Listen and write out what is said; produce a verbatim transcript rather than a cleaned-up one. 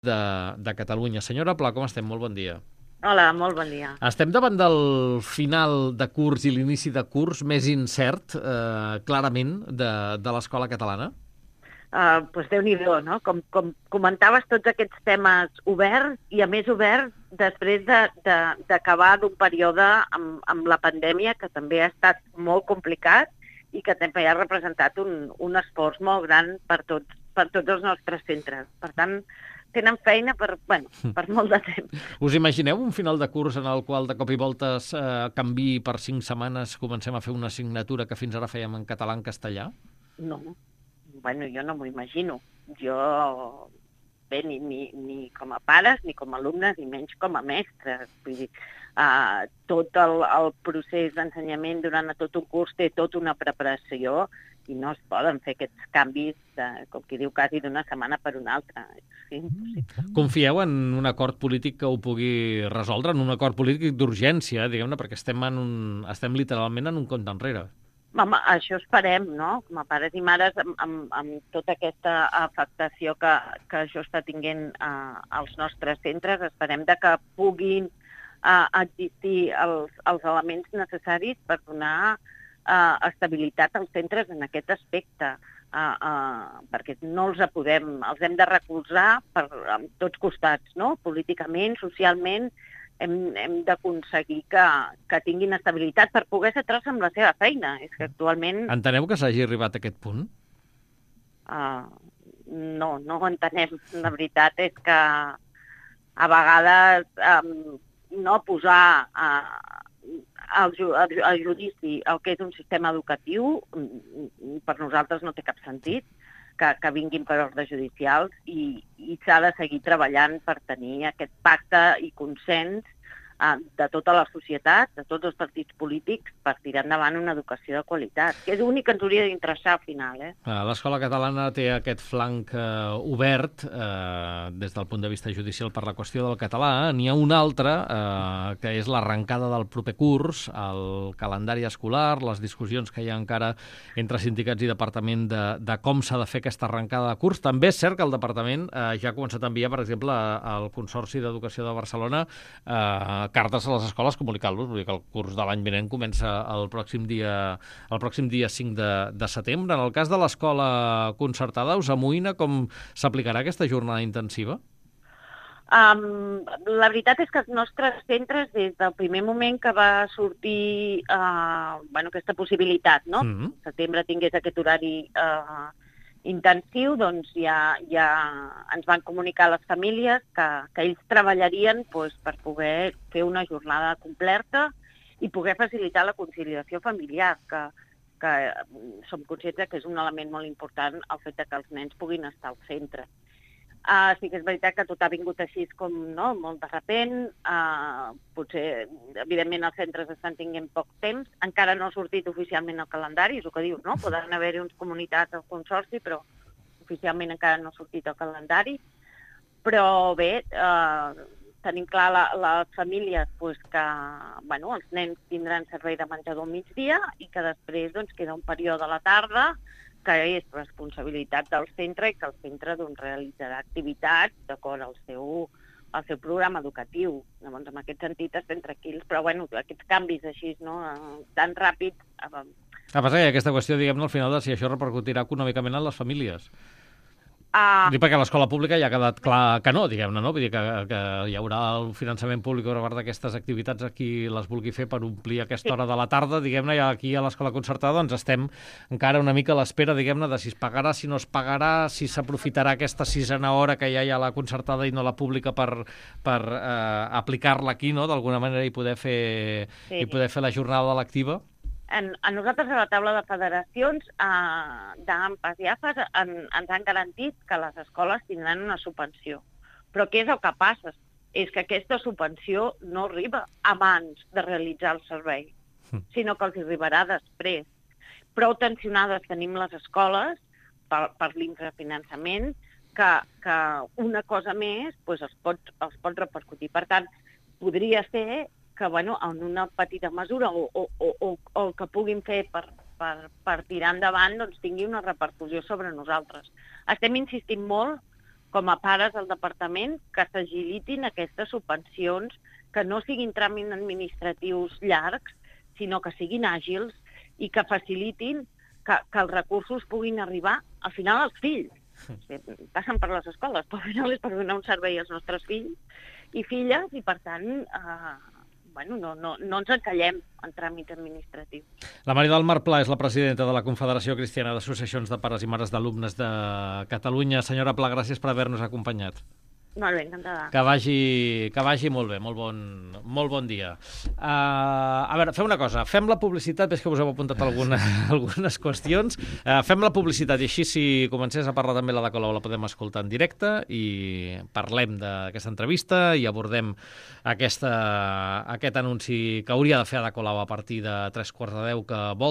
de, de Catalunya. Senyora Pla, com estem? Molt bon dia. Hola, molt bon dia. Estem davant del final de curs i l'inici de curs més incert, eh, clarament, de, de l'escola catalana? Uh, doncs Déu-n'hi-do, no? Com, com comentaves, tots aquests temes oberts, i a més oberts després d'acabar d'un període amb, amb la pandèmia, que també ha estat molt complicat i que també ha representat un, un esforç molt gran per tots, per tots els nostres centres. Per tant, tenen feina per, bueno, per molt de temps. Us imagineu un final de curs en el qual de cop i volta eh, canvi per cinc setmanes, comencem a fer una assignatura que fins ara fèiem en català en castellà? No. Bueno, jo no m'ho imagino. Jo, bé, ni, ni, ni com a pares, ni com a alumnes, ni menys com a mestres. Vull dir, uh, tot el, el procés d'ensenyament durant tot un curs té tota una preparació i no es poden fer aquests canvis, de, com qui diu, quasi d'una setmana per una altra. Sí, sí. Confieu en un acord polític que ho pugui resoldre, en un acord polític d'urgència, diguem-ne, perquè estem, en un, estem literalment en un compte enrere. Home, això esperem, no? Com a pares i mares, amb, amb, amb tota aquesta afectació que, que això està tinguent uh, als nostres centres, esperem de que puguin uh, existir els, els elements necessaris per donar uh, estabilitat als centres en aquest aspecte, uh, uh, perquè no els podem, els hem de recolzar per amb tots costats, no? Políticament, socialment, hem, hem d'aconseguir que, que tinguin estabilitat per poder centrar-se amb la seva feina. És que actualment... Enteneu que s'hagi arribat a aquest punt? Uh, no, no ho entenem. La veritat és que a vegades um, no posar uh, al, ju al judici el que és un sistema educatiu per nosaltres no té cap sentit. Que, que vinguin per ordres judicials i, i s'ha de seguir treballant per tenir aquest pacte i consens eh, de tota la societat, de tots els partits polítics, per tirar endavant una educació de qualitat, que és l'únic que ens hauria d'interessar al final. Eh? L'escola catalana té aquest flanc eh, obert eh, des del punt de vista judicial per la qüestió del català. N'hi ha un altre, eh, que és l'arrencada del proper curs, el calendari escolar, les discussions que hi ha encara entre sindicats i departament de, de com s'ha de fer aquesta arrencada de curs. També és cert que el departament eh, ja ha començat a enviar, per exemple, al Consorci d'Educació de Barcelona eh, cartes a les escoles comunicant-los, vull dir que el curs de l'any vinent comença el pròxim dia, el pròxim dia cinc de, de setembre. En el cas de l'escola concertada, us amoïna com s'aplicarà aquesta jornada intensiva? Um, la veritat és que els nostres centres, des del primer moment que va sortir uh, bueno, aquesta possibilitat, no? Mm-hmm. Setembre tingués aquest horari uh, intensiu, doncs ja, ja ens van comunicar a les famílies que, que ells treballarien doncs, per poder fer una jornada completa i poder facilitar la conciliació familiar, que, que som conscients que és un element molt important el fet que els nens puguin estar al centre. Uh, sí que és veritat que tot ha vingut així com, no?, molt de repent. Uh, potser, evidentment, els centres estan tinguent poc temps. Encara no ha sortit oficialment el calendari, és el que dius, no? Poden haver-hi uns comunitats al consorci, però oficialment encara no ha sortit el calendari. Però bé, uh, tenim clar la, les famílies pues, que bueno, els nens tindran servei de menjador al migdia i que després doncs, queda un període a la tarda que és responsabilitat del centre i que el centre doncs, realitzarà activitats d'acord al seu, al seu programa educatiu. Llavors, en aquest sentit estem tranquils, però bueno, aquests canvis així, no? Tan ràpids... Eh... A passar, aquesta qüestió, diguem-ne, al final de si això repercutirà econòmicament en les famílies. Uh... Dic perquè a l'escola pública ja ha quedat clar que no, diguem-ne, no? Vull dir que, que hi haurà el finançament públic per part d'aquestes activitats a qui les vulgui fer per omplir aquesta sí. hora de la tarda, diguem-ne, i aquí a l'escola concertada doncs estem encara una mica a l'espera, diguem-ne, de si es pagarà, si no es pagarà, si s'aprofitarà aquesta sisena hora que ja hi ha a la concertada i no la pública per, per eh, aplicar-la aquí, no?, d'alguna manera, i poder fer, sí. i poder fer la jornada lectiva. En, a nosaltres a la taula de federacions eh, d'AMPAs i AFAs en, ens han garantit que les escoles tindran una subvenció. Però què és el que passa? És que aquesta subvenció no arriba abans de realitzar el servei, mm. sinó que els arribarà després. Prou tensionades tenim les escoles per, per l'infrafinançament que, que una cosa més pues, els, pot, els pot repercutir. Per tant, podria ser que bueno, en una petita mesura o, o, o, o el que puguin fer per, per, per tirar endavant doncs, tingui una repercussió sobre nosaltres. Estem insistint molt com a pares del departament, que s'agilitin aquestes subvencions, que no siguin tràmits administratius llargs, sinó que siguin àgils i que facilitin que, que els recursos puguin arribar al final als fills. Passen per les escoles, però al final és per donar un servei als nostres fills i filles, i per tant, eh, bueno, no, no, no ens encallem en tràmits administratius. La Maria del Mar Pla és la presidenta de la Confederació Cristiana d'Associacions de Pares i Mares d'Alumnes de Catalunya. Senyora Pla, gràcies per haver-nos acompanyat. Molt bé, encantada. Que vagi, que vagi molt bé, molt bon, molt bon dia. Uh, a veure, fem una cosa, fem la publicitat, ves que us heu apuntat alguna, algunes qüestions, uh, fem la publicitat i així si comencés a parlar també la de Colau la podem escoltar en directe i parlem d'aquesta entrevista i abordem aquesta, aquest anunci que hauria de fer Ada Colau a partir de tres quarts de deu que vol